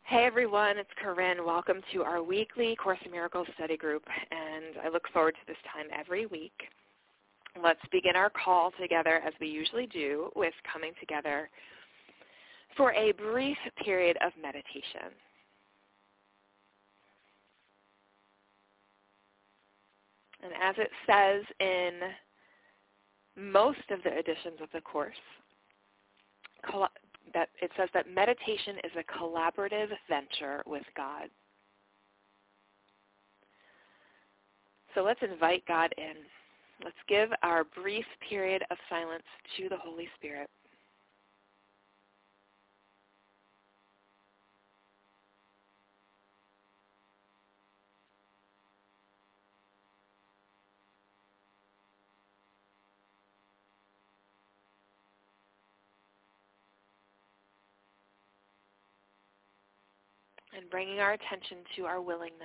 Hey everyone, it's Corinne. Welcome to our weekly Course in Miracles study group, and I look forward to this time every week. Let's begin our call together as we usually do with coming together for a brief period of meditation. And as it says in most of the editions of the Course, that it says that meditation is a collaborative venture with God. So let's invite God in. Let's give our brief period of silence to the Holy Spirit. And bringing our attention to our willingness.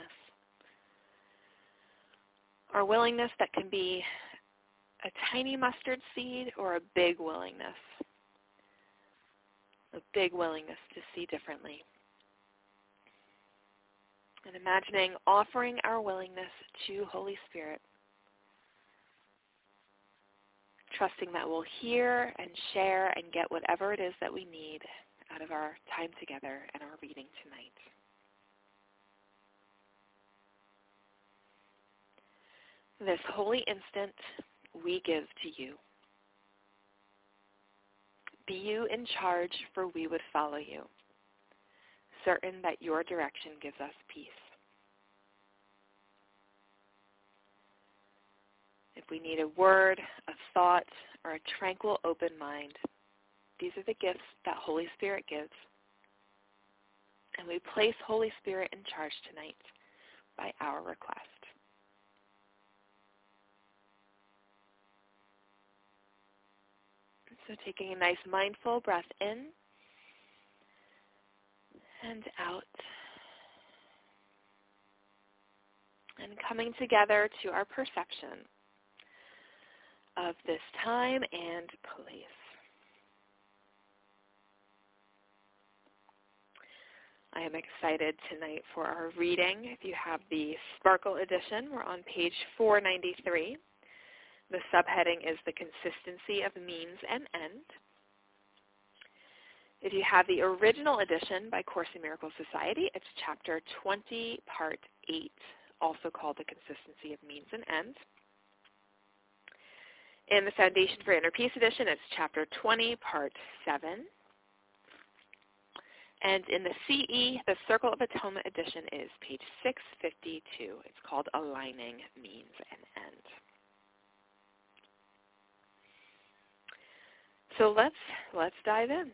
Our willingness that can be a tiny mustard seed or a big willingness. A big willingness to see differently. And imagining offering our willingness to Holy Spirit. Trusting that we'll hear and share and get whatever it is that we need out of our time together and our reading tonight. This holy instant we give to you. Be you in charge, for we would follow you, certain that your direction gives us peace. If we need a word, a thought, or a tranquil open mind, these are the gifts that Holy Spirit gives. And we place Holy Spirit in charge tonight by our request. So taking a nice mindful breath in and out. And coming together to our perception of this time and place. I am excited tonight for our reading. If you have the Sparkle edition, we're on page 493. The subheading is The Consistency of Means and End. If you have the original edition by Course in Miracles Society, it's chapter 20, part 8, also called The Consistency of Means and End. In the Foundation for Inner Peace edition, it's chapter 20, part 7. And in the CE, the Circle of Atonement edition is page 652. It's called Aligning Means and End. So let's dive in.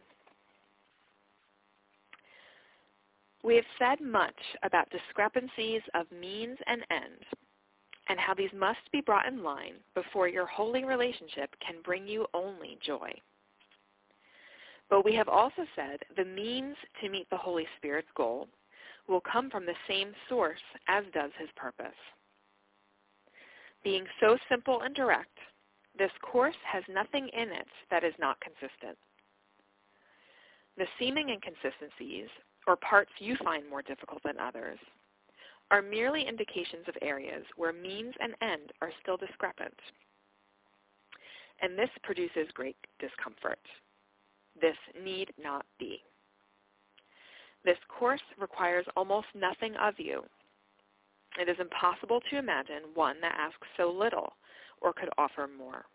We have said much about discrepancies of means and end, and how these must be brought in line before your holy relationship can bring you only joy. But we have also said the means to meet the Holy Spirit's goal will come from the same source as does his purpose. Being so simple and direct, this course has nothing in it that is not consistent. The seeming inconsistencies, or parts you find more difficult than others, are merely indications of areas where means and end are still discrepant. And this produces great discomfort. This need not be. This course requires almost nothing of you. It is impossible to imagine one that asks so little or could offer more.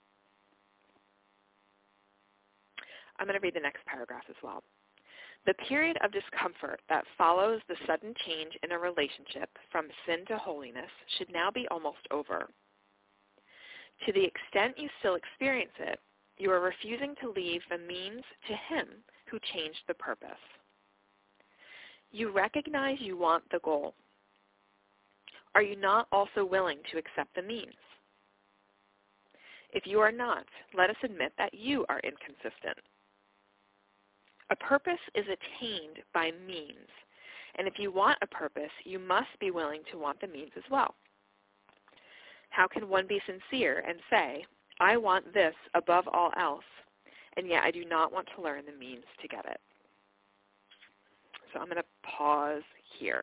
I'm going to read the next paragraph as well. The period of discomfort that follows the sudden change in a relationship from sin to holiness should now be almost over. To the extent you still experience it, you are refusing to leave the means to him who changed the purpose. You recognize you want the goal. Are you not also willing to accept the means? If you are not, let us admit that you are inconsistent. A purpose is attained by means, and if you want a purpose, you must be willing to want the means as well. How can one be sincere and say, I want this above all else, and yet I do not want to learn the means to get it? So I'm going to pause here.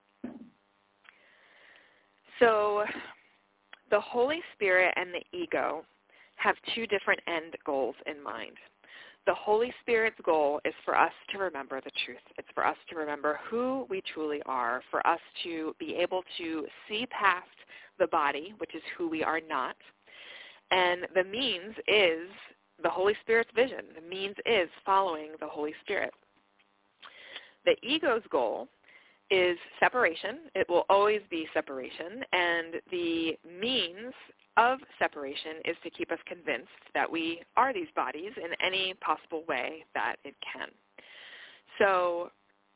So the Holy Spirit and the ego have two different end goals in mind. The Holy Spirit's goal is for us to remember the truth. It's for us to remember who we truly are, for us to be able to see past the body, which is who we are not. And the means is the Holy Spirit's vision. The means is following the Holy Spirit. The ego's goal is separation. It will always be separation. And the means of separation is to keep us convinced that we are these bodies in any possible way that it can. So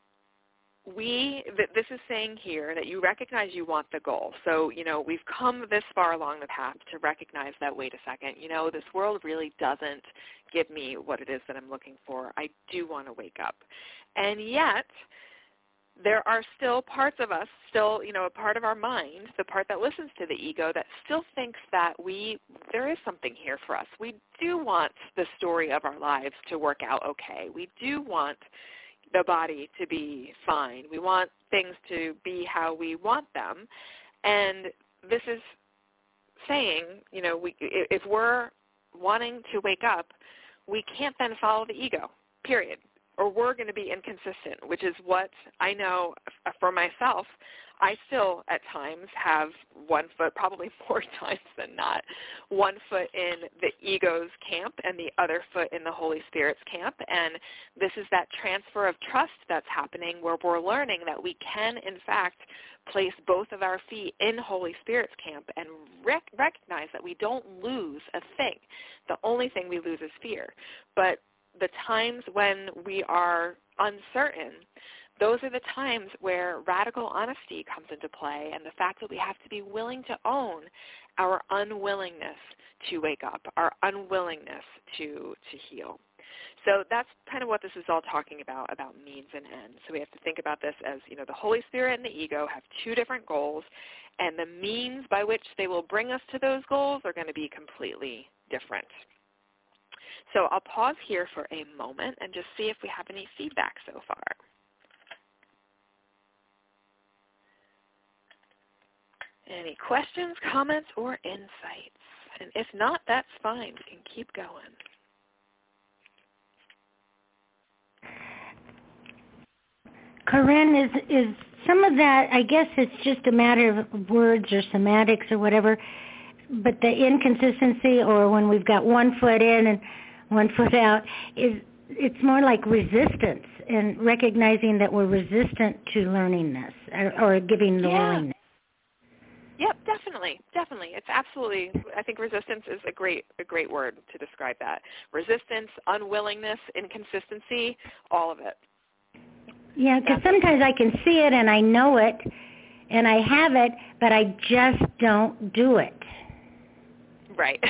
this is saying here that you recognize you want the goal. So, we've come this far along the path to recognize that, wait a second, this world really doesn't give me what it is that I'm looking for. I do want to wake up. And yet, there are still parts of us, a part of our mind, the part that listens to the ego, that still thinks that there is something here for us. We do want the story of our lives to work out okay. We do want the body to be fine. We want things to be how we want them. And this is saying, if we're wanting to wake up, we can't then follow the ego, period. Or we're going to be inconsistent, which is what I know for myself. I still at times have one foot, probably more times than not, one foot in the ego's camp and the other foot in the Holy Spirit's camp. And this is that transfer of trust that's happening, where we're learning that we can, in fact, place both of our feet in Holy Spirit's camp and recognize that we don't lose a thing. The only thing we lose is fear. But the times when we are uncertain, those are the times where radical honesty comes into play, and the fact that we have to be willing to own our unwillingness to wake up, our unwillingness to heal. So that's kind of what this is all talking about means and ends. So we have to think about this as, the Holy Spirit and the ego have two different goals, and the means by which they will bring us to those goals are going to be completely different. So I'll pause here for a moment and just see if we have any feedback so far. Any questions, comments, or insights? And if not, that's fine. We can keep going. Corinne, is some of that, I guess it's just a matter of words or semantics or whatever, but the inconsistency, or when we've got one foot in and one foot out, it's more like resistance, and recognizing that we're resistant to learning this or giving the willingness. Yep, definitely. It's absolutely, I think resistance is a great word to describe that. Resistance, unwillingness, inconsistency, all of it. Yeah, because sometimes I can see it and I know it and I have it, but I just don't do it. Right.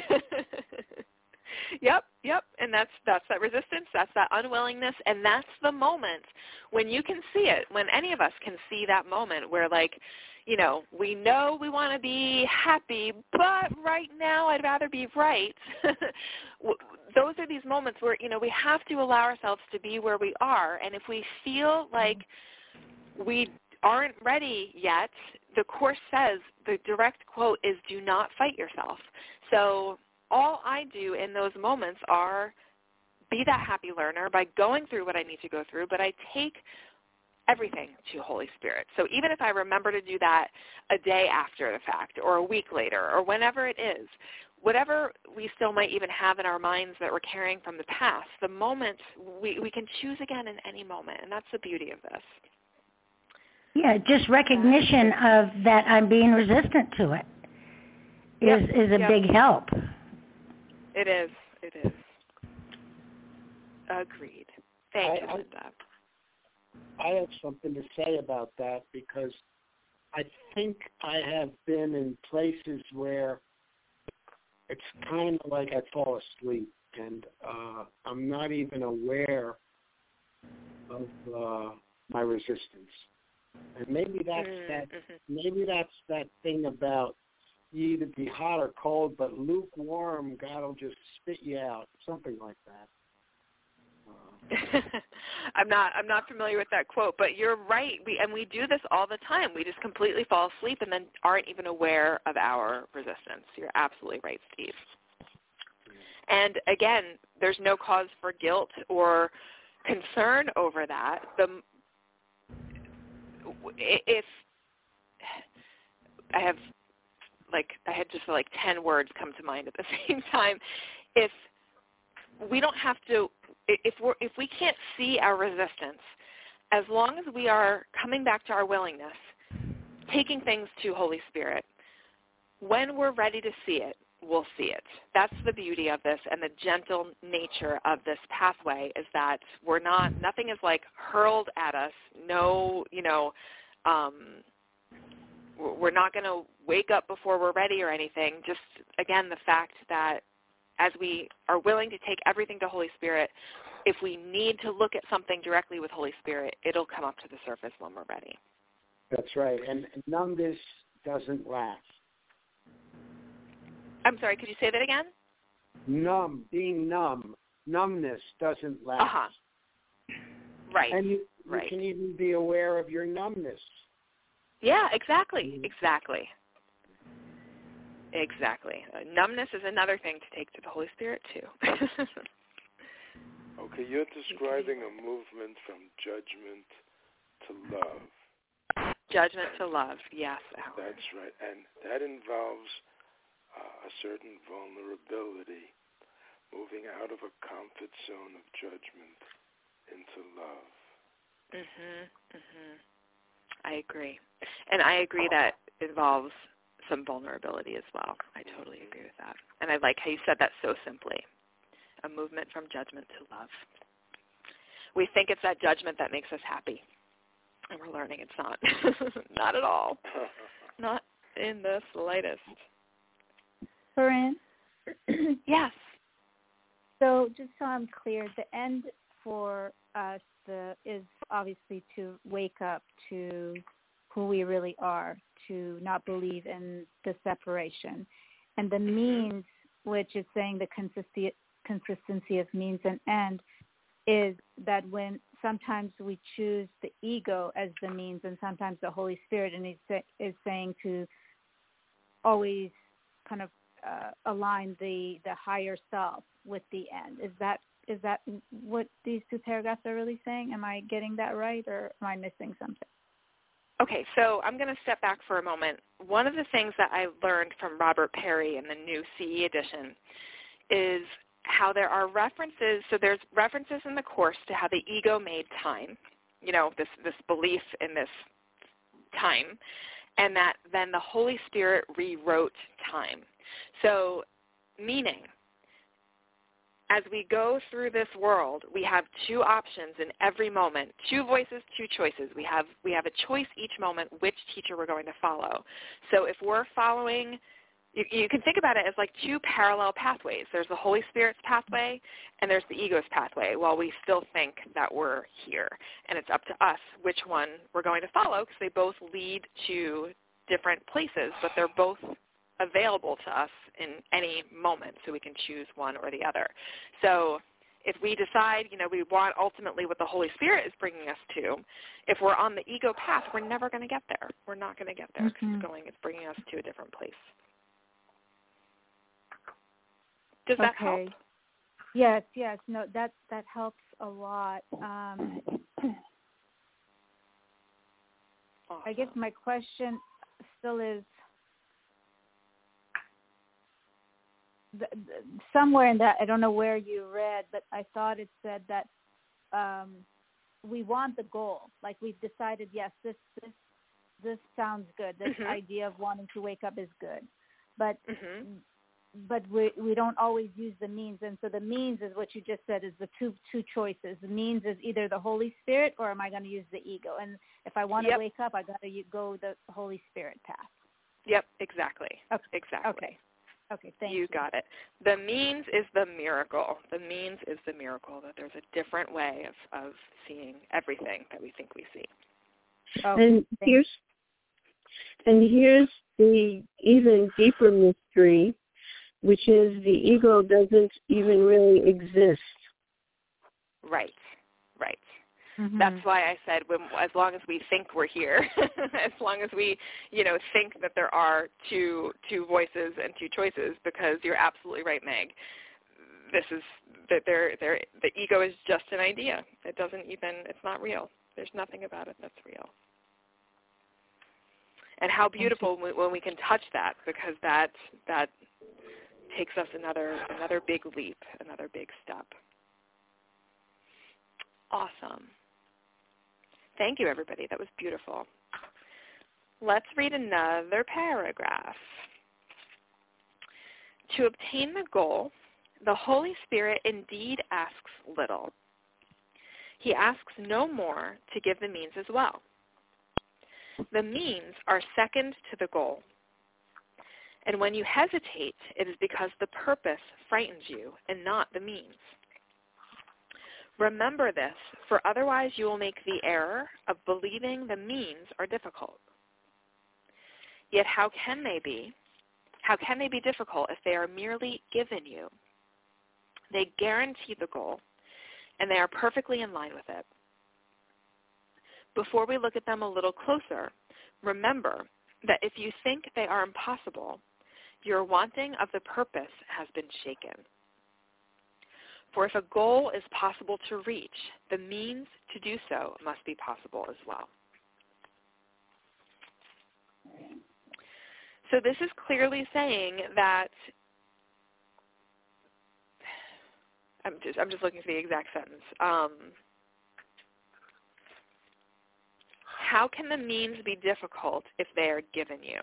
Yep. And that's that resistance, that's that unwillingness, and that's the moment when you can see it, when any of us can see that moment where, we know we want to be happy, but right now I'd rather be right. Those are these moments where, we have to allow ourselves to be where we are, and if we feel like we aren't ready yet, the Course says, the direct quote is, do not fight yourself. So all I do in those moments are be that happy learner by going through what I need to go through, but I take everything to Holy Spirit. So even if I remember to do that a day after the fact or a week later or whenever it is, whatever we still might even have in our minds that we're carrying from the past, the moment we can choose again in any moment, and that's the beauty of this. Yeah, just recognition of that I'm being resistant to it is a big help. It is. Agreed. Thank you, Linda. I have something to say about that, because I think I have been in places where it's kind of like I fall asleep and I'm not even aware of my resistance. And maybe that's that thing about you either be hot or cold, but lukewarm, God will just spit you out, something like that. I'm not familiar with that quote, but you're right. We do this all the time. We just completely fall asleep and then aren't even aware of our resistance. You're absolutely right, Steve. And again, there's no cause for guilt or concern over that. If I had just 10 words come to mind at the same time. If we don't have to, if we can't see our resistance, as long as we are coming back to our willingness, taking things to Holy Spirit, when we're ready to see it, we'll see it. That's the beauty of this, and the gentle nature of this pathway is that nothing is hurled at us. No, we're not going to wake up before we're ready or anything. Just, again, the fact that as we are willing to take everything to Holy Spirit, if we need to look at something directly with Holy Spirit, it'll come up to the surface when we're ready. That's right. And numbness doesn't last. I'm sorry, could you say that again? Being numb. Numbness doesn't last. Uh-huh. Right. And you can even be aware of your numbness. Yeah, exactly. Numbness is another thing to take to the Holy Spirit, too. Okay, you're describing a movement from judgment to love. Judgment to love, yes, Alan. That's right, and that involves a certain vulnerability, moving out of a comfort zone of judgment into love. I agree. And I agree that involves some vulnerability as well. I totally agree with that. And I like how you said that so simply. A movement from judgment to love. We think it's that judgment that makes us happy. And we're learning it's not. Not at all. Not in the slightest. Corinne? Yes. So just so I'm clear, the end for us is obviously to wake up to who we really are, to not believe in the separation. And the means, which is saying the consistency of means and end, is that when sometimes we choose the ego as the means and sometimes the Holy Spirit, and is saying to always kind of align the higher self with the end. Is that what these two paragraphs are really saying? Am I getting that right, or am I missing something? Okay, so I'm going to step back for a moment. One of the things that I learned from Robert Perry in the new CE edition is how there are references. So there's references in the Course to how the ego made time, this belief in this time, and that then the Holy Spirit rewrote time. So meaning, as we go through this world, we have two options in every moment, two voices, two choices. We have a choice each moment which teacher we're going to follow. So if we're following, you can think about it as two parallel pathways. There's the Holy Spirit's pathway and there's the ego's pathway, while we still think that we're here. And it's up to us which one we're going to follow, because they both lead to different places, but they're both available to us in any moment, so we can choose one or the other. So if we decide, we want ultimately what the Holy Spirit is bringing us to, if we're on the ego path, we're never going to get there. We're not going to get there because it's bringing us to a different place. Does that help? Yes. No, that helps a lot. Awesome. I guess my question still is, somewhere in that, I don't know where you read, but I thought it said that we want the goal. We've decided, yes, this sounds good. This idea of wanting to wake up is good, but we don't always use the means. And so the means is what you just said, is the two choices. The means is either the Holy Spirit, or am I going to use the ego? And if I want to wake up, I got to go the Holy Spirit path. Yep, exactly. Okay. Exactly. Okay, thank you. You got it. The means is the miracle. The means is the miracle, that there's a different way of seeing everything that we think we see. Okay, and here's the even deeper mystery, which is the ego doesn't even really exist. Right. That's why I said as long as we think we're here, as long as we, think that there are two voices and two choices, because you're absolutely right, Meg. This is that the ego is just an idea. It's not real. There's nothing about it that's real. And how beautiful when we can touch that, because that takes us another big leap, another big step. Awesome. Thank you, everybody. That was beautiful. Let's read another paragraph. To obtain the goal, the Holy Spirit indeed asks little. He asks no more to give the means as well. The means are second to the goal. And when you hesitate, it is because the purpose frightens you and not the means. Remember this, for otherwise you will make the error of believing the means are difficult. Yet how can they be? How can they be difficult if they are merely given you? They guarantee the goal, and they are perfectly in line with it. Before we look at them a little closer, remember that if you think they are impossible, your wanting of the purpose has been shaken. For if a goal is possible to reach, the means to do so must be possible as well. So this is clearly saying that, I'm just looking for the exact sentence. How can the means be difficult if they are given you?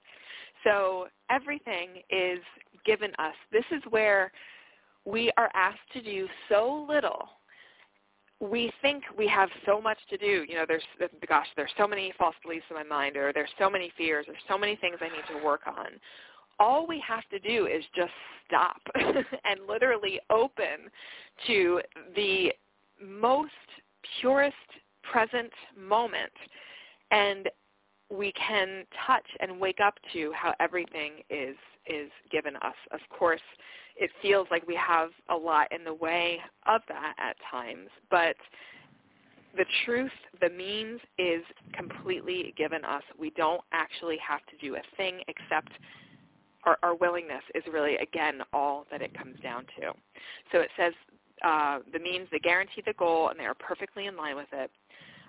So everything is given us. This is where we are asked to do so little. We think we have so much to do. There's so many false beliefs in my mind, or there's so many fears, or so many things I need to work on. All we have to do is just stop and literally open to the most purest present moment, and we can touch and wake up to how everything is given us. Of course, it feels like we have a lot in the way of that at times, but the truth, the means, is completely given us. We don't actually have to do a thing except our willingness is really, again, all that it comes down to. So it says the means, they guarantee the goal, and they are perfectly in line with it.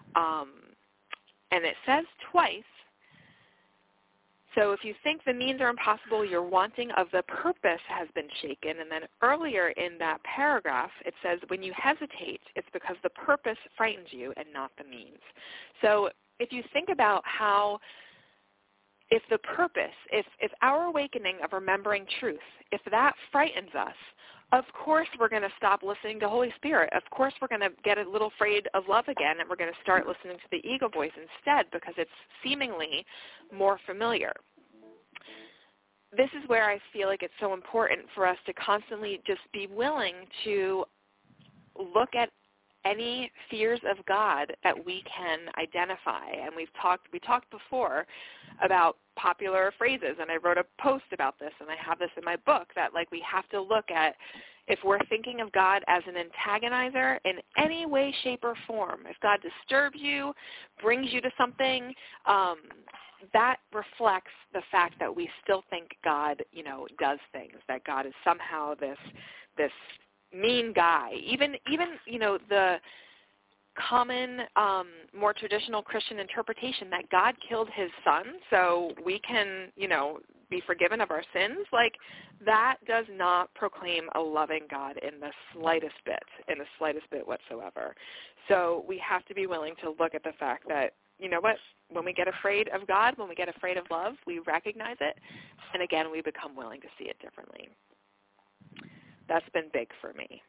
And it says twice, so if you think the means are impossible, your wanting of the purpose has been shaken. And then earlier in that paragraph, it says when you hesitate, it's because the purpose frightens you and not the means. So if you think about how, if the purpose, if our awakening of remembering truth, if that frightens us, of course we're going to stop listening to Holy Spirit. Of course we're going to get a little afraid of love again, and we're going to start listening to the ego voice instead, because it's seemingly more familiar. This is where I feel like it's so important for us to constantly just be willing to look at any fears of God that we can identify. And we talked before about popular phrases, and I wrote a post about this, and I have this in my book, that we have to look at if we're thinking of God as an antagonizer in any way, shape, or form. If God disturbs you, brings you to something, that reflects the fact that we still think God, does things, that God is somehow this mean guy. Even the common, more traditional Christian interpretation that God killed his son so we can, be forgiven of our sins, that does not proclaim a loving God in the slightest bit whatsoever. So we have to be willing to look at the fact that, when we get afraid of God, when we get afraid of love, we recognize it, and again, we become willing to see it differently. That's been big for me.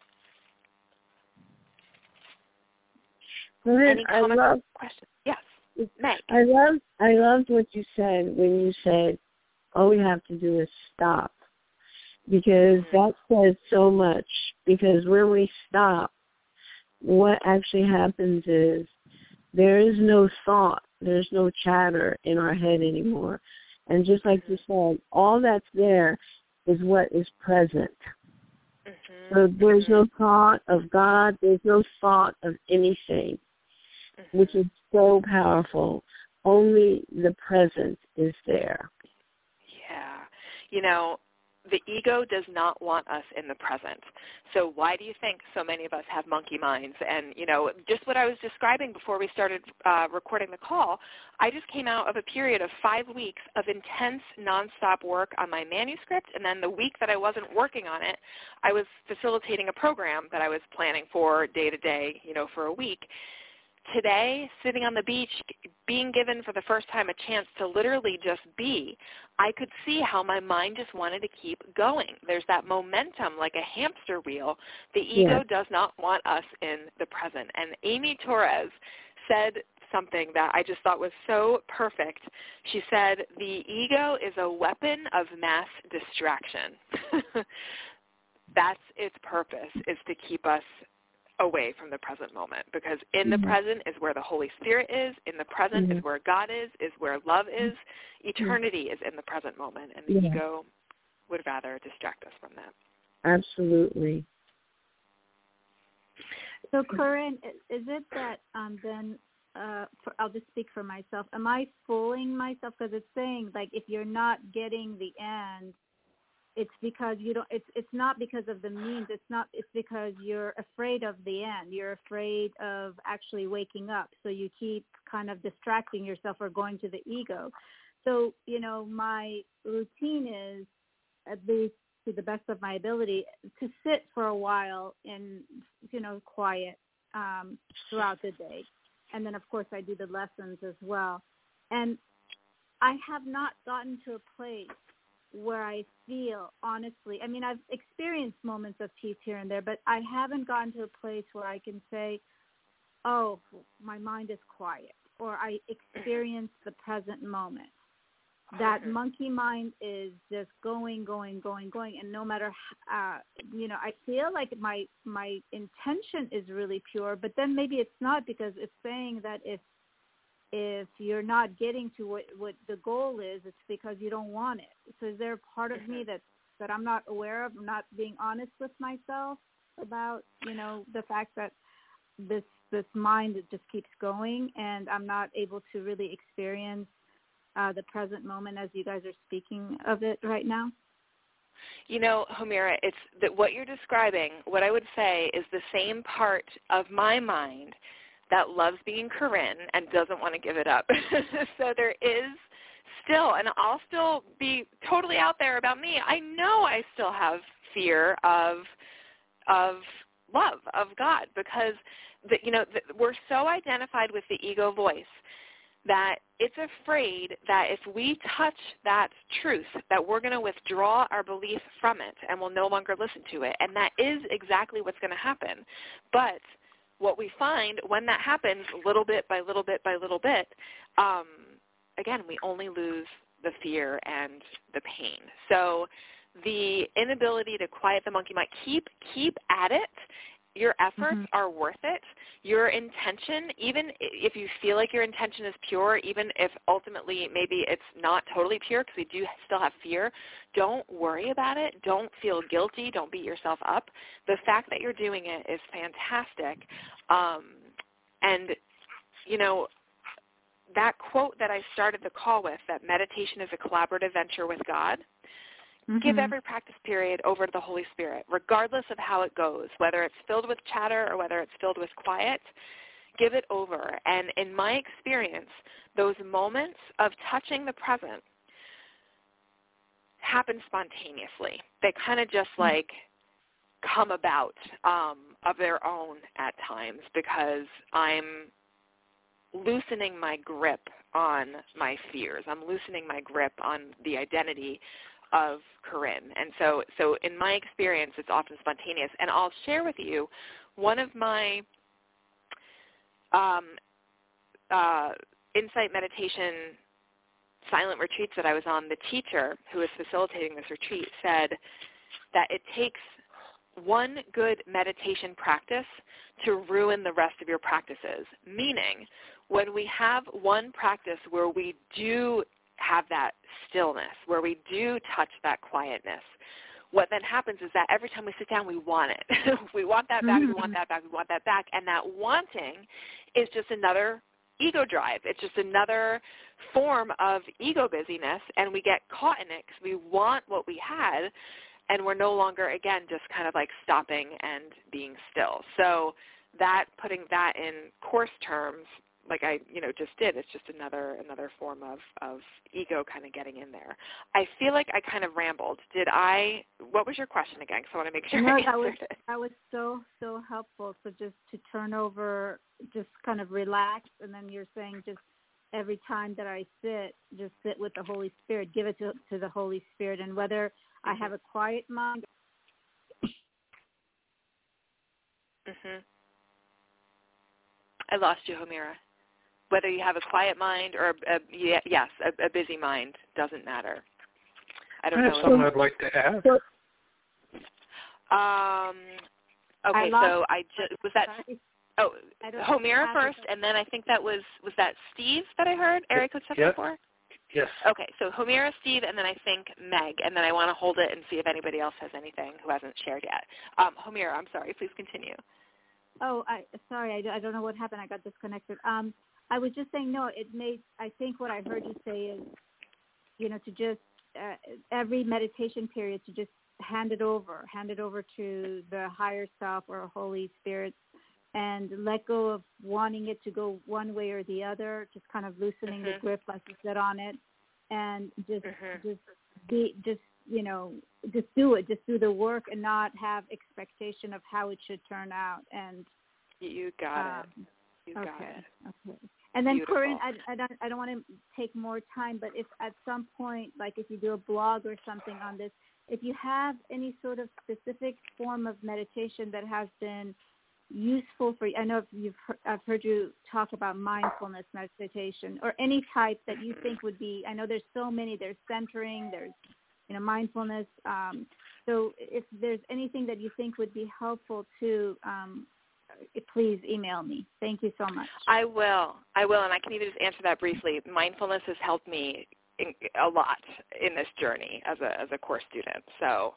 Any comments? Questions? Yes, Meg. I loved what you said when you said, all we have to do is stop, because that says so much. Because when we stop, what actually happens is there is no thought, there's no chatter in our head anymore. And just like you said, all that's there is what is present. Mm-hmm. So there's no thought of God. There's no thought of anything, which is so powerful. Only the present is there. Yeah. You know, the ego does not want us in the present. So why do you think so many of us have monkey minds? And, you know, just what I was describing before we started recording the call, I just came out of a period of 5 weeks of intense nonstop work on my manuscript, and then the week that I wasn't working on it, I was facilitating a program that I was planning for day to day, you know, for a week. Today, sitting on the beach, being given for the first time a chance to literally just be, I could see how my mind just wanted to keep going. There's that momentum like a hamster wheel. The ego does not want us in the present. And Amy Torres said something that I just thought was so perfect. She said, the ego is a weapon of mass distraction. That's its purpose, is to keep us away from the present moment, because in the present is where the Holy Spirit is, in the present is where God is where love is. Eternity is in the present moment, and the ego would rather distract us from that. Absolutely. So, Corinne, is it that then, I'll just speak for myself, am I fooling myself? Because it's saying, like, if you're not getting the end, it's because you don't. It's not because of the means. It's because you're afraid of the end. You're afraid of actually waking up. So you keep kind of distracting yourself or going to the ego. So, you know, my routine is, at least to the best of my ability, to sit for a while in, you know, quiet throughout the day. And then, of course, I do the lessons as well. And I have not gotten to a place where I feel, honestly, I mean, I've experienced moments of peace here and there, but I haven't gotten to a place where I can say, oh, my mind is quiet, or I experience the present moment. That monkey mind is just going, and no matter, you know, I feel like my intention is really pure, but then maybe it's not, because it's saying that if you're not getting to what the goal is, it's because you don't want it. So is there a part of me that I'm not aware of, not being honest with myself about, you know, the fact that this mind just keeps going, and I'm not able to really experience the present moment as you guys are speaking of it right now? You know, Homira, it's that what you're describing, what I would say, is the same part of my mind that loves being Corinne and doesn't want to give it up. So there is still, and I'll still be totally out there about me, I know I still have fear of love, of God, because we're so identified with the ego voice that it's afraid that if we touch that truth, that we're going to withdraw our belief from it and we'll no longer listen to it. And that is exactly what's going to happen. But what we find when that happens, little bit by little bit by little bit, again, we only lose the fear and the pain. So the inability to quiet the monkey mind, keep at it. Your efforts are worth it. Your intention, even if you feel like your intention is pure, even if ultimately maybe it's not totally pure because we do still have fear, don't worry about it. Don't feel guilty. Don't beat yourself up. The fact that you're doing it is fantastic. And, you know, that quote that I started the call with, that meditation is a collaborative venture with God, give every practice period over to the Holy Spirit, regardless of how it goes, whether it's filled with chatter or whether it's filled with quiet. Give it over. And in my experience, those moments of touching the present happen spontaneously. They kind of just like come about of their own at times, because I'm loosening my grip on my fears. I'm loosening my grip on the identity of Corinne. And so in my experience, it's often spontaneous. And I'll share with you one of my insight meditation silent retreats that I was on. The teacher who was facilitating this retreat said that it takes one good meditation practice to ruin the rest of your practices, meaning when we have one practice where we do have that stillness, where we do touch that quietness, what then happens is that every time we sit down, we want it. We want that back, we want that back, we want that back. And that wanting is just another ego drive. It's just another form of ego busyness, and we get caught in it because we want what we had, and we're no longer, again, just kind of like stopping and being still. So that, putting that in Course terms, like I, just did, it's just another form of ego kind of getting in there. I feel like I kind of rambled. What was your question again? Because I want to make sure I answered it. That was so helpful. So just to turn over, just kind of relax, and then you're saying just every time that I sit, just sit with the Holy Spirit, give it to the Holy Spirit, and whether I have a quiet mind. I lost you, Homira. Whether you have a quiet mind or a busy mind, doesn't matter. I don't know. Something I'd like to add. Okay, so was that Homira first, and then I think that was that Steve that I heard, area code 74? Yes. Okay, so Homira, Steve, and then I think Meg, and then I want to hold it and see if anybody else has anything who hasn't shared yet. Homira, I'm sorry, please continue. Oh, sorry, I don't know what happened. I got disconnected. I was just saying, I think what I heard you say is, to just, every meditation period, to just hand it over to the higher self or Holy Spirit, and let go of wanting it to go one way or the other, just kind of loosening the grip, like you said, on it, and just do it, just do the work and not have expectation of how it should turn out. And you got it. You got it. Okay. And then, Beautiful. Corinne, I don't want to take more time, but if at some point, like if you do a blog or something on this, if you have any sort of specific form of meditation that has been useful for you, I know I've heard you talk about mindfulness meditation or any type that you think would be. I know there's so many. There's centering. There's mindfulness. So if there's anything that you think would be helpful to, please email me. Thank you so much. I will, and I can even just answer that briefly. Mindfulness has helped me a lot in this journey as a course student. So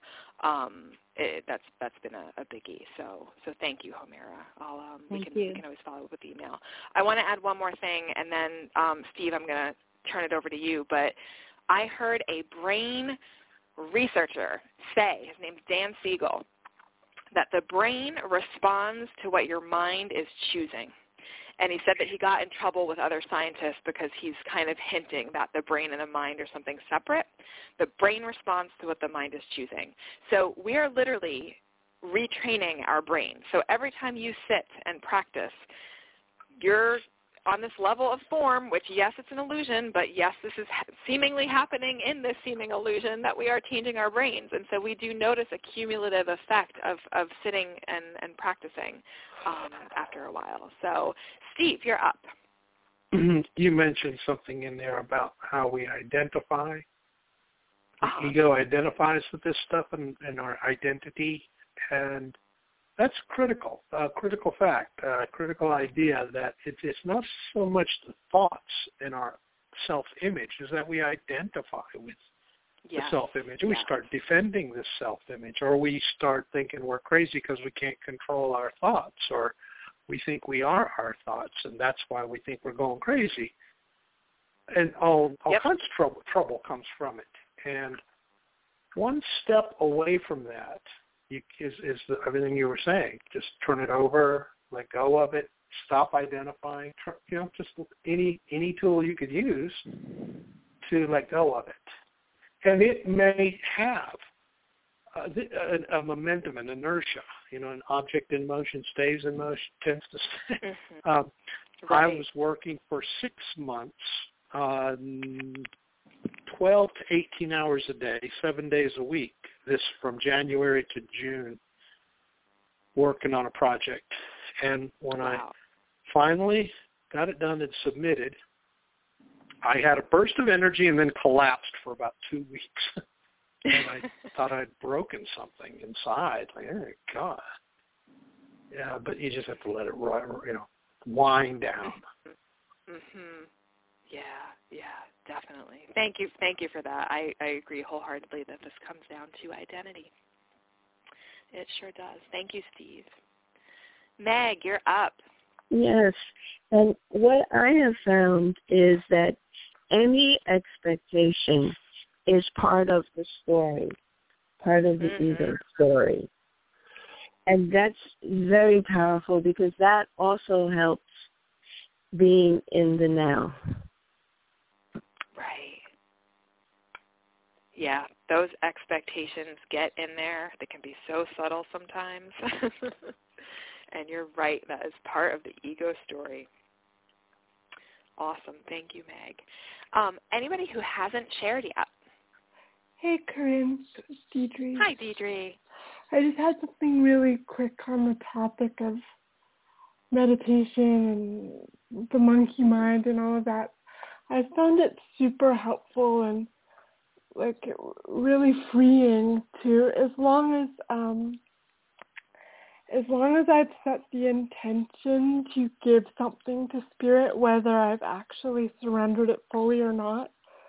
that's been a biggie. So thank you, Homira. We can always follow up with email. I want to add one more thing, and then Steve, I'm going to turn it over to you. But I heard a brain researcher say, his name's Dan Siegel, that the brain responds to what your mind is choosing. And he said that he got in trouble with other scientists because he's kind of hinting that the brain and the mind are something separate. The brain responds to what the mind is choosing. So we are literally retraining our brain. So every time you sit and practice, you're on this level of form, which, yes, it's an illusion, but, yes, this is seemingly happening in this seeming illusion, that we are changing our brains. And so we do notice a cumulative effect of sitting and practicing after a while. So, Steve, you're up. You mentioned something in there about how we identify. The ego identifies with this stuff and our identity, and that's critical fact, critical idea that it's not so much the thoughts in our self-image, is that we identify with the self-image. We start defending this self-image, or we start thinking we're crazy because we can't control our thoughts, or we think we are our thoughts, and that's why we think we're going crazy. And all kinds of trouble comes from it. And one step away from that is everything you were saying. Just turn it over, let go of it, stop identifying. Just any tool you could use to let go of it. And it may have a momentum, an inertia. An object in motion stays in motion, tends to stay. I was working for 6 months, 12 to 18 hours a day, 7 days a week, this from January to June, working on a project. And when I finally got it done and submitted, I had a burst of energy and then collapsed for about 2 weeks. And I thought I'd broken something inside. Like, oh, God. Yeah, but you just have to let it, wind down. Yeah, definitely. Thank you for that. I agree wholeheartedly that this comes down to identity. It sure does. Thank you, Steve. Meg, you're up. Yes. And what I have found is that any expectation is part of the story, part of the ego story. And that's very powerful because that also helps being in the now. Right. Yeah, those expectations get in there. They can be so subtle sometimes. And you're right, that is part of the ego story. Awesome. Thank you, Meg. Anybody who hasn't shared yet? Hey, Corinne. It's Deidre. Hi, Deidre. I just had something really quick on the topic of meditation and the monkey mind and all of that. I found it super helpful and like really freeing to, as long as I've set the intention to give something to Spirit, whether I've actually surrendered it fully or not.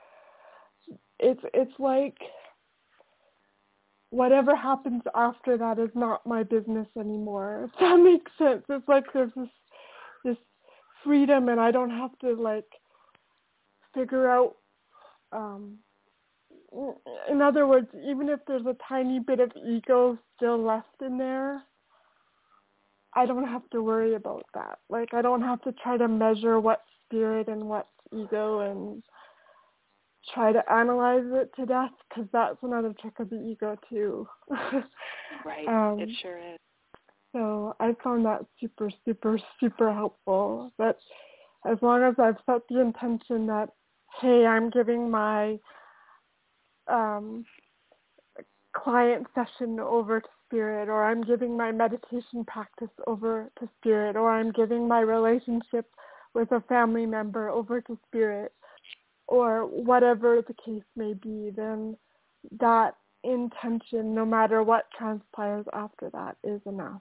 It's like whatever happens after that is not my business anymore, if that makes sense. It's like there's this freedom, and I don't have to like figure out, in other words, even if there's a tiny bit of ego still left in there, I don't have to worry about that. Like, I don't have to try to measure what's spirit and what's ego and try to analyze it to death, because that's another trick of the ego too. Right, it sure is. So I found that super, super, super helpful. That as long as I've set the intention that, hey, I'm giving my client session over to Spirit, or I'm giving my meditation practice over to Spirit, or I'm giving my relationship with a family member over to Spirit, or whatever the case may be, then that intention, no matter what transpires after that, is enough.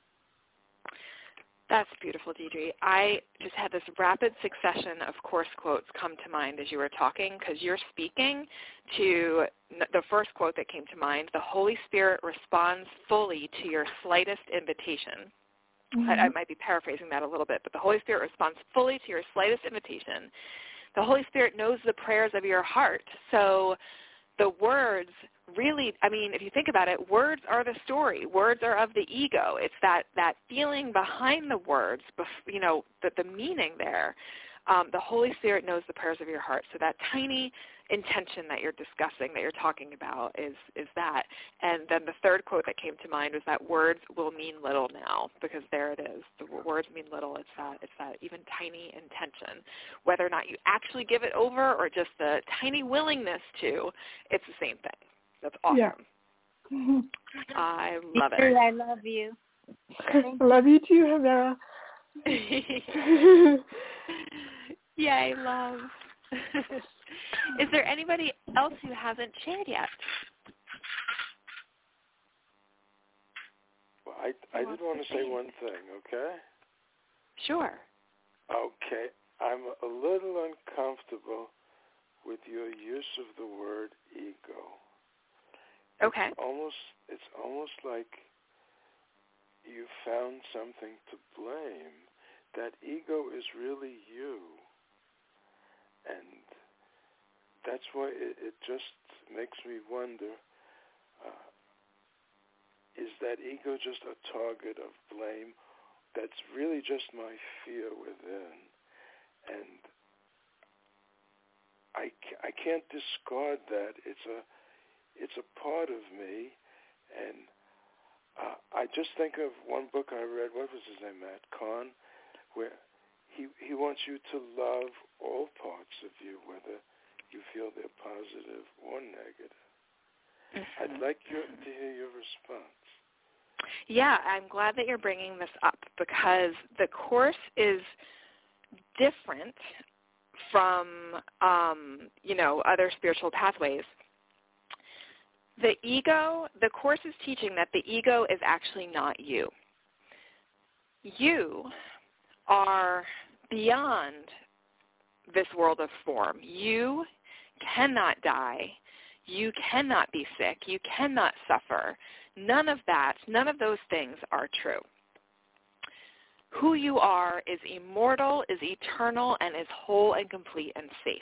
That's beautiful, Deidre. I just had this rapid succession of course quotes come to mind as you were talking, because you're speaking to the first quote that came to mind: the Holy Spirit responds fully to your slightest invitation. I might be paraphrasing that a little bit, but the Holy Spirit responds fully to your slightest invitation. The Holy Spirit knows the prayers of your heart. So the words really, I mean, if you think about it, words are the story. Words are of the ego. It's that feeling behind the words, you know, the meaning there. The Holy Spirit knows the prayers of your heart. So that tiny intention that you're discussing, that you're talking about, is that. And then the third quote that came to mind was that words will mean little now, because there it is. The words mean little. It's that even tiny intention. Whether or not you actually give it over or just the tiny willingness to, it's the same thing. That's awesome. Yeah. I love it. I love you. I love you too, Havera. Yay, love. Is there anybody else who hasn't shared yet? Well, I did want to say one thing, okay? Sure. Okay. I'm a little uncomfortable with your use of the word ego. Okay. It's almost like you found something to blame. That ego is really you. And that's why it just makes me wonder, is that ego just a target of blame that's really just my fear within? And I can't discard that. It's a part of me. And I just think of one book I read, what was his name, Matt Kahn, where he wants you to love all parts of you, whether you feel they're positive or negative. Mm-hmm. I'd like to hear your response. Yeah, I'm glad that you're bringing this up, because the Course is different from, other spiritual pathways. The ego, the Course is teaching that the ego is actually not you. You are beyond this world of form. You cannot die. You cannot be sick. You cannot suffer. None of that, none of those things are true. Who you are is immortal, is eternal, and is whole and complete and safe.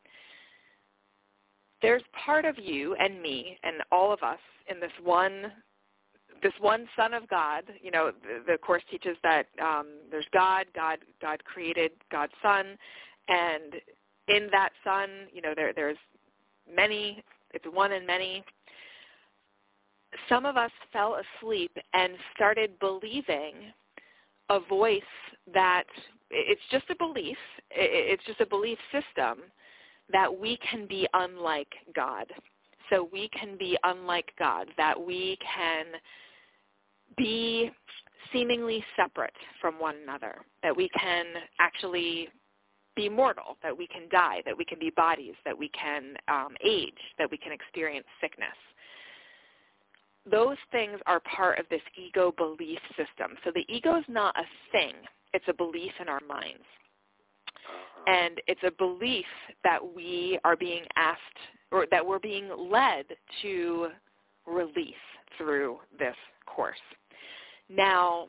There's part of you and me and all of us in this one Son of God. You know, the Course teaches that there's God created God's Son, and in that Son, you know, there's many. It's one in many. Some of us fell asleep and started believing a voice that it's just a belief. It's just a belief system that we can be unlike God. So we can be unlike God, that we can be seemingly separate from one another, that we can actually be mortal, that we can die, that we can be bodies, that we can age, that we can experience sickness. Those things are part of this ego belief system. So the ego is not a thing. It's a belief in our minds. And it's a belief that we are being asked, or that we're being led to release through this course. Now,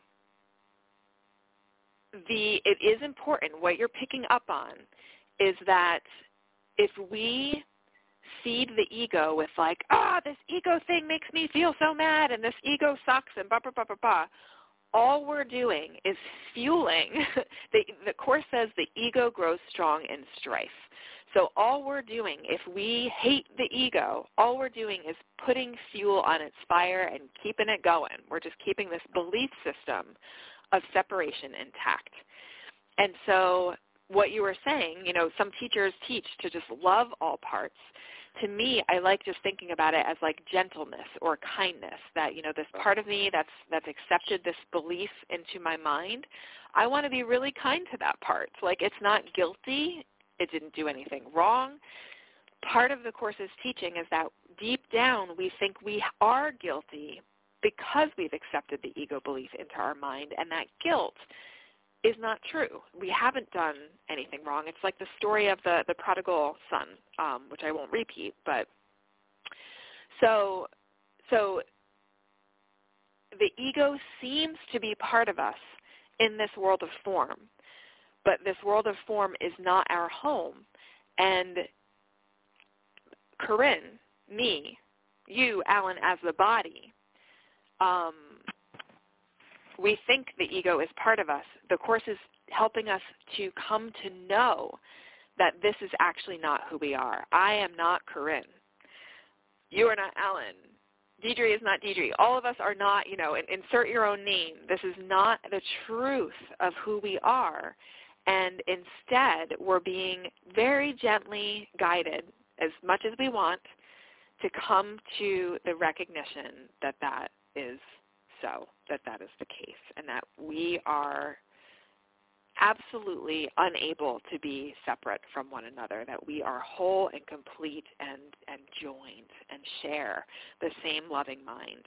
it is important, what you're picking up on is that if we feed the ego with like, this ego thing makes me feel so mad and this ego sucks and blah, blah, blah, blah, blah, all we're doing is fueling, the Course says the ego grows strong in strife. So all we're doing, if we hate the ego, all we're doing is putting fuel on its fire and keeping it going. We're just keeping this belief system of separation intact. And so what you were saying, you know, some teachers teach to just love all parts. To me, I like just thinking about it as like gentleness or kindness, that, you know, this part of me that's accepted this belief into my mind, I want to be really kind to that part. Like, it's not guilty. It didn't do anything wrong. Part of the Course's teaching is that deep down we think we are guilty because we've accepted the ego belief into our mind, and that guilt is not true. We haven't done anything wrong. It's like the story of the prodigal son, which I won't repeat. But so the ego seems to be part of us in this world of form, but this world of form is not our home. And Corinne, me, you, Alan, as the body, we think the ego is part of us. The Course is helping us to come to know that this is actually not who we are. I am not Corinne. You are not Alan. Deidre is not Deidre. All of us are not, you know, insert your own name. This is not the truth of who we are. And instead, we're being very gently guided, as much as we want, to come to the recognition that that is so, that is the case, and that we are absolutely unable to be separate from one another, that we are whole and complete and joined and share the same loving mind.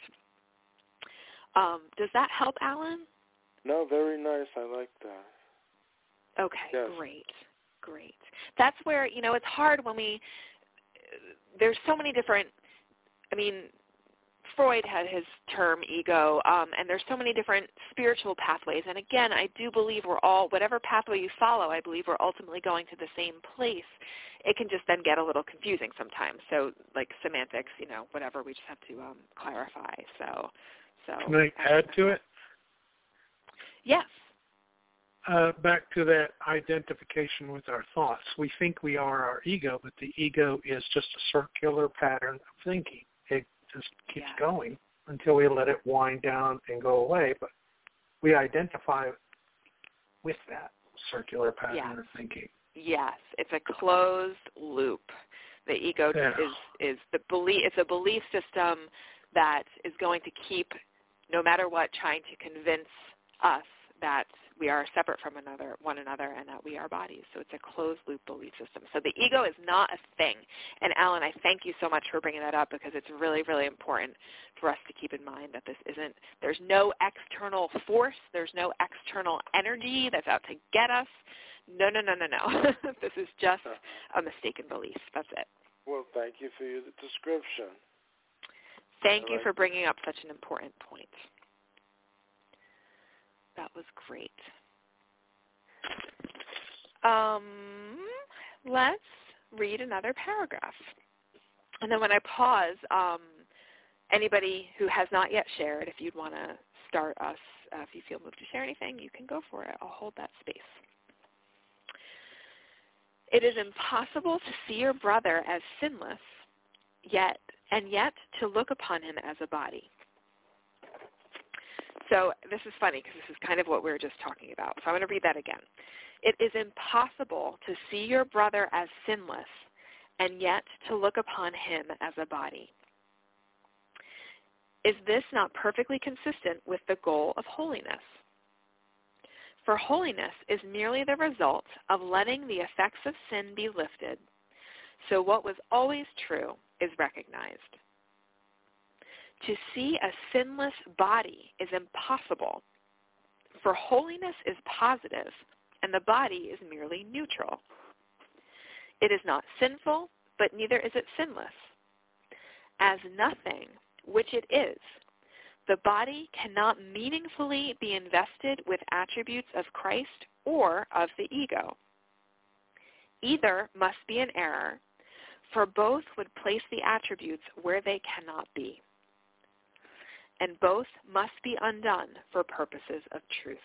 Does that help, Alan? No, very nice. I like that. Okay, yes. Great. That's where, you know, it's hard when there's so many different, I mean, Freud had his term ego, and there's so many different spiritual pathways. And again, I do believe we're all, whatever pathway you follow, I believe we're ultimately going to the same place. It can just then get a little confusing sometimes. So, like semantics, you know, whatever, we just have to clarify. So. Can I add to it? Yes. Back to that identification with our thoughts. We think we are our ego, but the ego is just a circular pattern of thinking. It just keeps going until we let it wind down and go away. But we identify with that circular pattern of thinking. Yes, it's a closed loop. The ego is the belief. It's a belief system that is going to keep, no matter what, trying to convince us that we are separate from one another, and that we are bodies. So it's a closed-loop belief system. So the ego is not a thing. And Alan, I thank you so much for bringing that up, because it's really, really important for us to keep in mind that there's no external force, there's no external energy that's out to get us. No. This is just a mistaken belief. That's it. Well, thank you for your description. Thank you for bringing up such an important point. That was great. Let's read another paragraph. And then when I pause, anybody who has not yet shared, if you'd want to start us, if you feel moved to share anything, you can go for it. I'll hold that space. It is impossible to see your brother as sinless, yet to look upon him as a body. So this is funny because this is kind of what we were just talking about. So I'm going to read that again. It is impossible to see your brother as sinless and yet to look upon him as a body. Is this not perfectly consistent with the goal of holiness? For holiness is merely the result of letting the effects of sin be lifted, so what was always true is recognized. To see a sinless body is impossible, for holiness is positive, and the body is merely neutral. It is not sinful, but neither is it sinless. As nothing, which it is, the body cannot meaningfully be invested with attributes of Christ or of the ego. Either must be an error, for both would place the attributes where they cannot be. And both must be undone for purposes of truth.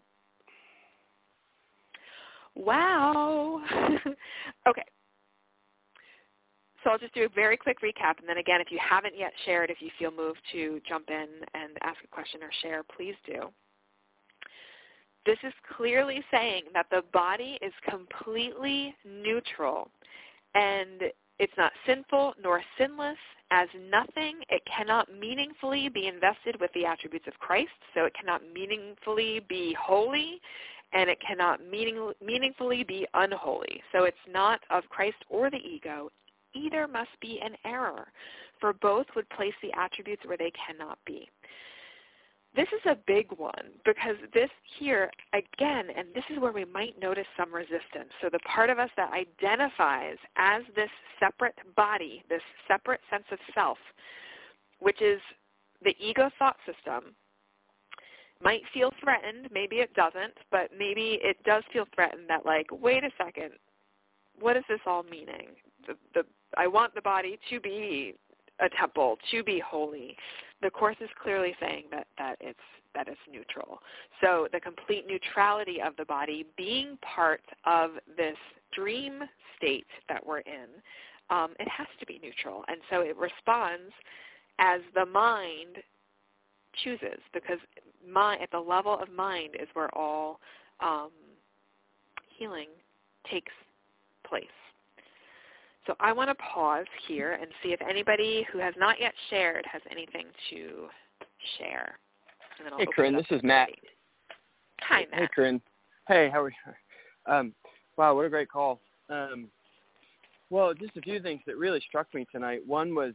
Wow. Okay. So I'll just do a very quick recap, and then again, if you haven't yet shared, if you feel moved to jump in and ask a question or share, please do. This is clearly saying that the body is completely neutral, and it's not sinful nor sinless. As nothing, it cannot meaningfully be invested with the attributes of Christ, so it cannot meaningfully be holy, and it cannot meaningfully be unholy. So it's not of Christ or the ego. Either must be an error, for both would place the attributes where they cannot be. This is a big one because this here, again, and this is where we might notice some resistance. So the part of us that identifies as this separate body, this separate sense of self, which is the ego thought system, might feel threatened. Maybe it doesn't, but maybe it does feel threatened that, like, wait a second, what is this all meaning? I want the body to be a temple, to be holy. The Course is clearly saying that it's neutral. So the complete neutrality of the body being part of this dream state that we're in, it has to be neutral. And so it responds as the mind chooses, because at the level of mind is where all healing takes place. So I want to pause here and see if anybody who has not yet shared has anything to share. And then I'll hey, Corinne, this is Matt. Hi, Matt. Hey, Corinne. Hey, how are you? Wow, what a great call. Well, just a few things that really struck me tonight. One was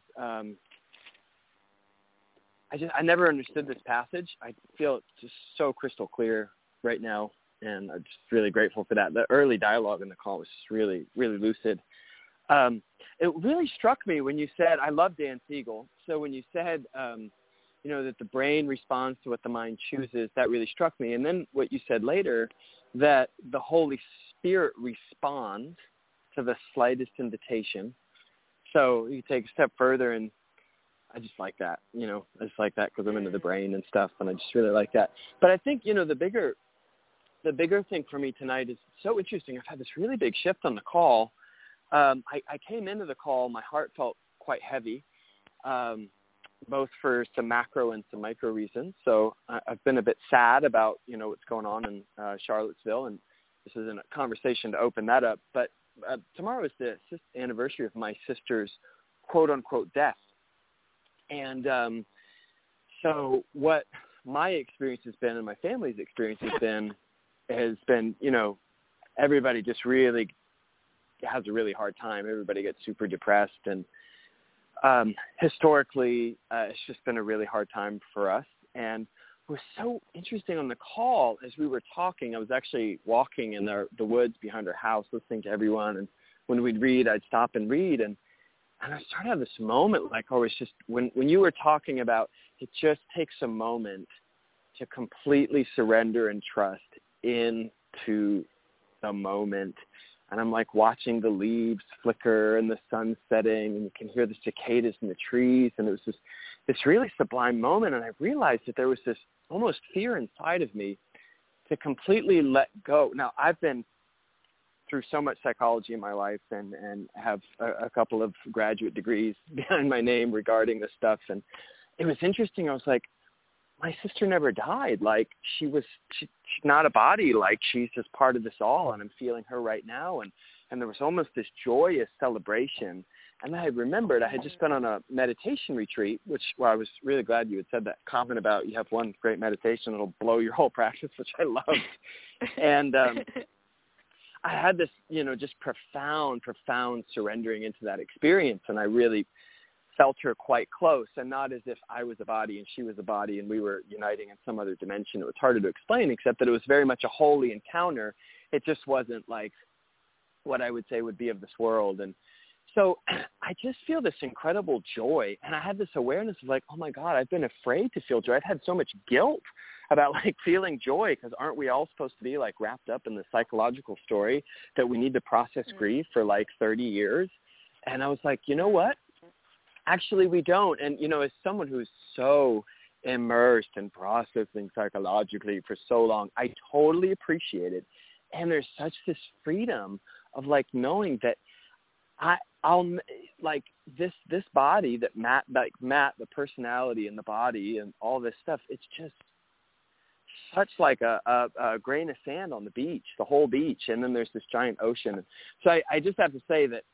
I never understood this passage. I feel it's just so crystal clear right now, and I'm just really grateful for that. The early dialogue in the call was just really, really lucid. It really struck me when you said, I love Dan Siegel, so when you said, that the brain responds to what the mind chooses, that really struck me. And then what you said later, that the Holy Spirit responds to the slightest invitation. So you take a step further, and I just like that, I just like that because I'm into the brain and stuff, and I just really like that. But I think, the bigger thing for me tonight is so interesting. I've had this really big shift on the call. I came into the call, my heart felt quite heavy, both for some macro and some micro reasons. So I've been a bit sad about, what's going on in Charlottesville, and this isn't a conversation to open that up. But tomorrow is the anniversary of my sister's quote-unquote death. And so what my experience has been and my family's experience has been, everybody just really has a really hard time. Everybody gets super depressed, and historically, it's just been a really hard time for us. And it was so interesting on the call as we were talking. I was actually walking in the woods behind our house, listening to everyone. And when we'd read, I'd stop and read. And And I started to have this moment, like, oh, it's just, when you were talking about, it just takes a moment to completely surrender and trust into the moment. And I'm like watching the leaves flicker and the sun setting, and you can hear the cicadas in the trees. And it was this really sublime moment. And I realized that there was this almost fear inside of me to completely let go. Now, I've been through so much psychology in my life and have a couple of graduate degrees behind my name regarding this stuff. And it was interesting. I was like, my sister never died. Like, she's not a body. Like, she's just part of this all, and I'm feeling her right now. And there was almost this joyous celebration. And I remembered I had just been on a meditation retreat, well, I was really glad you had said that comment about you have one great meditation, it'll blow your whole practice, which I loved. And I had this, just profound surrendering into that experience. And I really felt her quite close, and not as if I was a body and she was a body and we were uniting in some other dimension. It was harder to explain, except that it was very much a holy encounter. It just wasn't like what I would say would be of this world. And so I just feel this incredible joy. And I had this awareness of like, oh my God, I've been afraid to feel joy. I've had so much guilt about like feeling joy, because aren't we all supposed to be like wrapped up in the psychological story that we need to process grief for like 30 years? And I was like, you know what? Actually, we don't. And, as someone who's so immersed in processing psychologically for so long, I totally appreciate it. And there's such this freedom of like knowing that I'll like this body that Matt, the personality and the body and all this stuff, it's just such like a grain of sand on the beach, the whole beach. And then there's this giant ocean. So I just have to say that,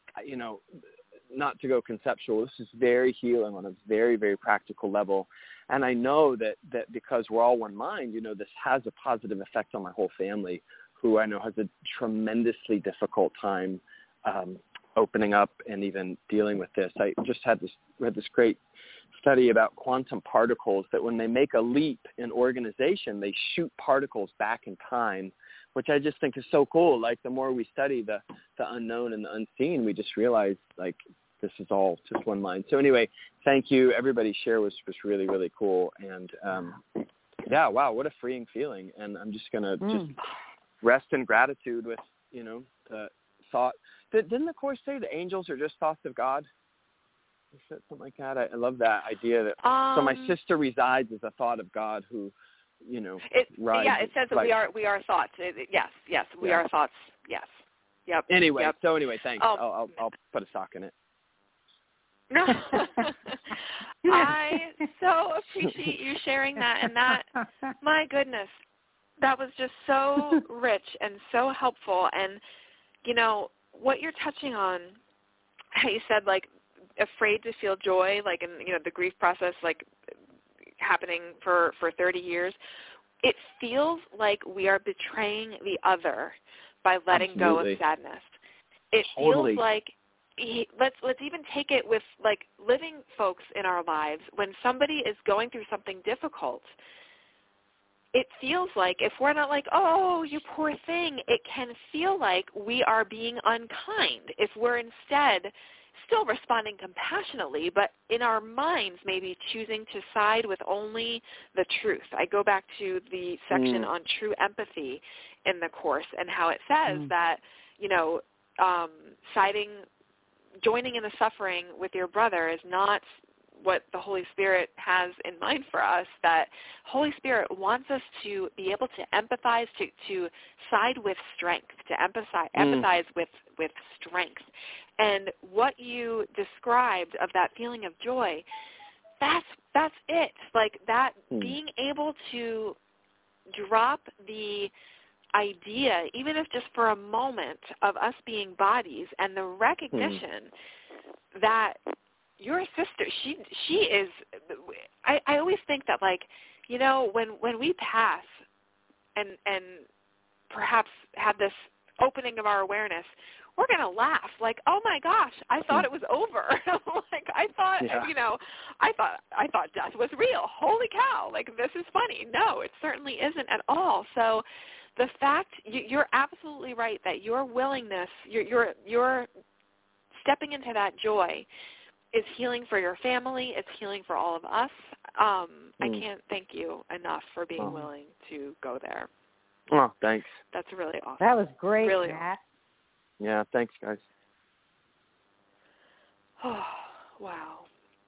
not to go conceptual, this is very healing on a very, very practical level. And I know that because we're all one mind, this has a positive effect on my whole family, who I know has a tremendously difficult time opening up and even dealing with this. I just read this great study about quantum particles, that when they make a leap in organization, they shoot particles back in time, which I just think is so cool. Like, the more we study the unknown and the unseen, we just realize, like, this is all just one mind. So anyway, thank you. Everybody's share was really, really cool. And, yeah, wow, what a freeing feeling. And I'm just going to just rest in gratitude with, the thought. Didn't the Course say the angels are just thoughts of God? Is that something like that? I love that idea that so my sister resides as a thought of God who, rides. Yeah, it says that we are thoughts. Yes, we are thoughts. Yes. Yep. Anyway, yep. Thanks. I'll put a sock in it. No. I so appreciate you sharing that, and that, my goodness, that was just so rich and so helpful. And, what you're touching on, how you said, like, afraid to feel joy, like, in, the grief process, like, happening for 30 years, it feels like we are betraying the other by letting go of sadness. It feels like, let's even take it with, like, living folks in our lives. When somebody is going through something difficult, it feels like, if we're not like, oh, you poor thing, it can feel like we are being unkind if we're instead still responding compassionately, but in our minds maybe choosing to side with only the truth. I go back to the section on true empathy in the Course, and how it says that, joining in the suffering with your brother is not what the Holy Spirit has in mind for us. That Holy Spirit wants us to be able to empathize, to side with strength, to empathize with strength. And what you described of that feeling of joy, that's it. Like, that being able to drop the idea, even if just for a moment, of us being bodies, and the recognition that your sister, she is, I always think that, like, when we pass and perhaps have this opening of our awareness, we're going to laugh like, oh my gosh, I thought it was over. Like, I thought death was real. Holy cow. Like, this is funny. No, it certainly isn't at all. So the fact, you're absolutely right that your willingness, you're stepping into that joy is healing for your family. It's healing for all of us. I can't thank you enough for being willing to go there. Oh, thanks. That's really awesome. That was great, really Matt. Awesome. Yeah, thanks, guys. Oh, wow.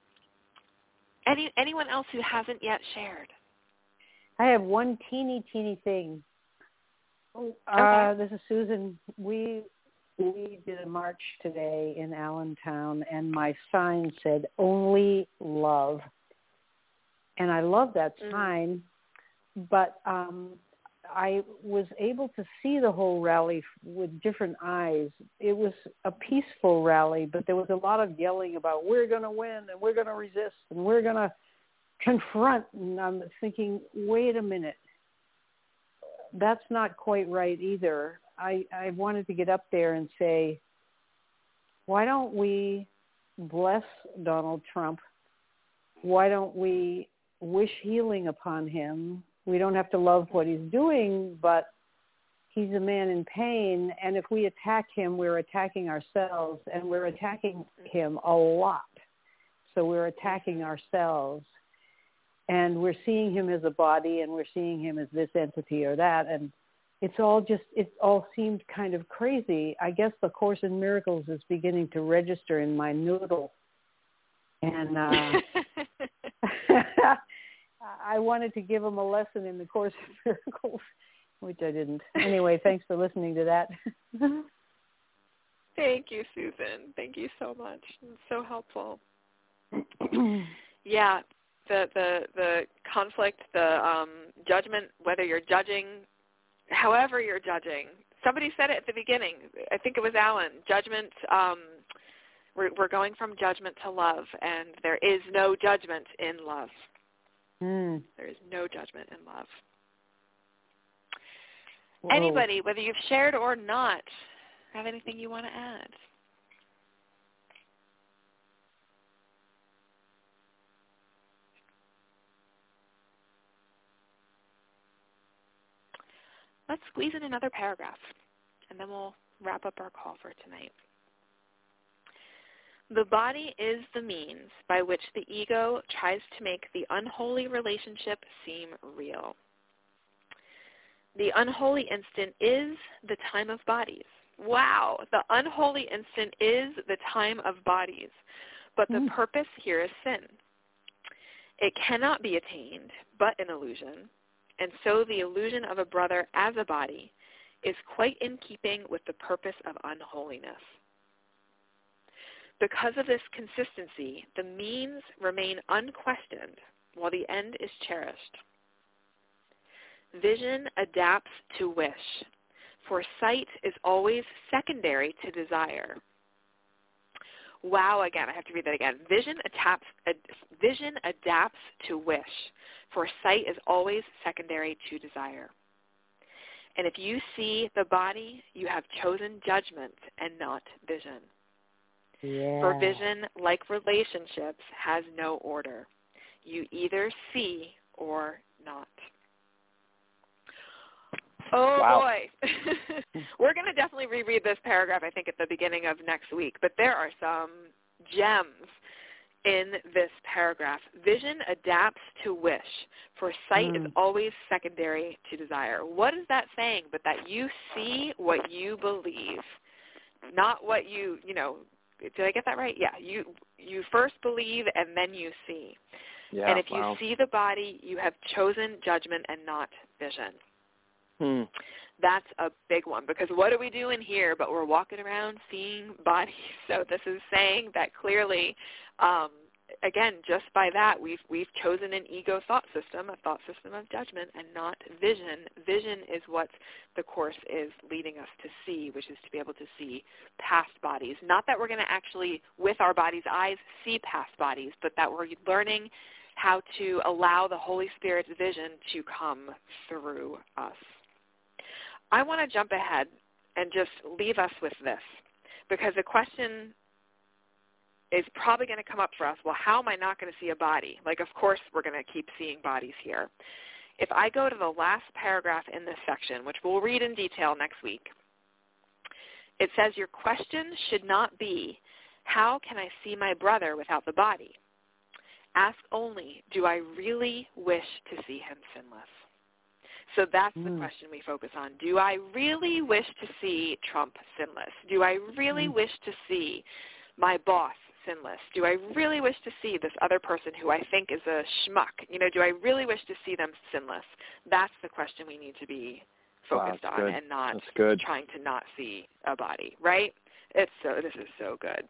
Anyone else who hasn't yet shared? I have one teeny thing. Okay. This is Susan. We did a march today in Allentown, and my sign said, "Only love." And I love that sign, but I was able to see the whole rally with different eyes. It was a peaceful rally, but there was a lot of yelling about we're going to win and we're going to resist and we're going to confront. And I'm thinking, wait a minute. That's not quite right either. I wanted to get up there and say, why don't we bless Donald Trump? Why don't we wish healing upon him? We don't have to love what he's doing, but he's a man in pain. And if we attack him, we're attacking ourselves, and we're attacking him a lot. So we're attacking ourselves. And we're seeing him as a body, and we're seeing him as this entity or that. And it all seemed kind of crazy. I guess the Course in Miracles is beginning to register in my noodle. And I wanted to give him a lesson in the Course in Miracles, which I didn't. Anyway, thanks for listening to that. Thank you, Susan. Thank you so much. It's so helpful. Yeah, the conflict, the judgment, whether you're judging, however you're judging. Somebody said it at the beginning. I think it was Alan. Judgment. We're going from judgment to love, and there is no judgment in love. There is no judgment in love. Whoa. Anybody, whether you've shared or not, have anything you want to add? Let's squeeze in another paragraph, and then we'll wrap up our call for tonight. The body is the means by which the ego tries to make the unholy relationship seem real. The unholy instant is the time of bodies. Wow, the unholy instant is the time of bodies, but the purpose here is sin. It cannot be attained but an illusion, and so the illusion of a brother as a body is quite in keeping with the purpose of unholiness. Because of this consistency, the means remain unquestioned while the end is cherished. Vision adapts to wish, for sight is always secondary to desire. Wow, again, I have to read that again. Vision adapts to wish, for sight is always secondary to desire. And if you see the body, you have chosen judgment and not vision. Yeah. For vision, like relationships, has no order. You either see or not. Oh, wow. Boy. We're going to definitely reread this paragraph, I think, at the beginning of next week. But there are some gems in this paragraph. Vision adapts to wish, for sight is always secondary to desire. What is that saying? But that you see what you believe, not what you did I get that right? Yeah. You first believe and then you see. Yeah, and if you see the body, you have chosen judgment and not vision. That's a big one, because what are we doing here? But we're walking around seeing bodies. So this is saying that clearly, again, just by that, we've chosen an ego thought system, a thought system of judgment, and not vision. Vision is what the Course is leading us to see, which is to be able to see past bodies. Not that we're going to actually, with our body's eyes, see past bodies, but that we're learning how to allow the Holy Spirit's vision to come through us. I want to jump ahead and just leave us with this, because the question is probably going to come up for us, well, how am I not going to see a body? Like, of course we're going to keep seeing bodies here. If I go to the last paragraph in this section, which we'll read in detail next week, it says your question should not be, How can I see my brother without the body? Ask only, do I really wish to see him sinless? So that's the question we focus on. Do I really wish to see Trump sinless? Do I really wish to see my boss sinless? Do I really wish to see this other person who I think is a schmuck? Do I really wish to see them sinless? That's the question we need to be focused on, and not trying to not see a body, right? This is so good.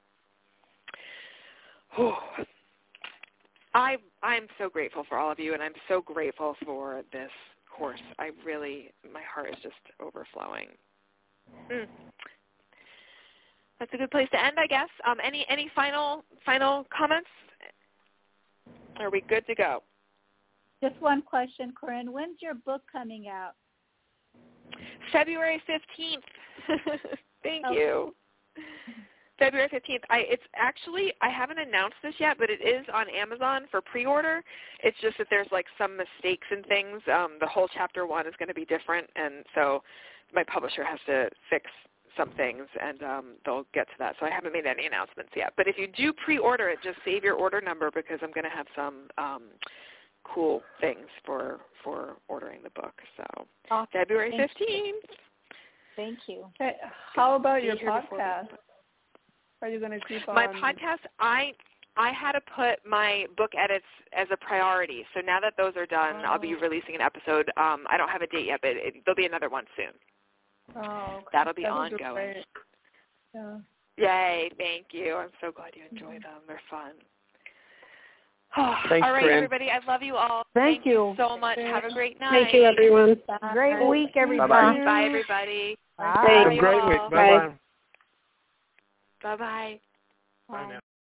I'm so grateful for all of you, and I'm so grateful for this course. My heart is just overflowing. That's a good place to end, I guess. Any final comments? Are we good to go? Just one question, Corinne. When's your book coming out? February 15th. Thank you. February 15th. I haven't announced this yet, but it is on Amazon for pre-order. It's just that there's some mistakes and things. The whole chapter 1 is going to be different, and so my publisher has to fix some things, and they'll get to that. So I haven't made any announcements yet. But if you do pre-order it, just save your order number, because I'm going to have some cool things for ordering the book. So February 15th. Thank you. Okay. How about your podcast? Are you going to keep on? My podcast, I had to put my book edits as a priority. So now that those are done, I'll be releasing an episode. I don't have a date yet, but there'll be another one soon. Oh, okay. That'll be ongoing. Yeah. Yay, thank you. I'm so glad you enjoy them. They're fun. Thanks, all right, Corinne. everybody. I love you all. Thank you so much. Have a great night. Thank you, everyone. Great week, everybody. Bye-bye. Bye, everybody. Bye. Have a great week. Bye-bye. Bye-bye. Bye now.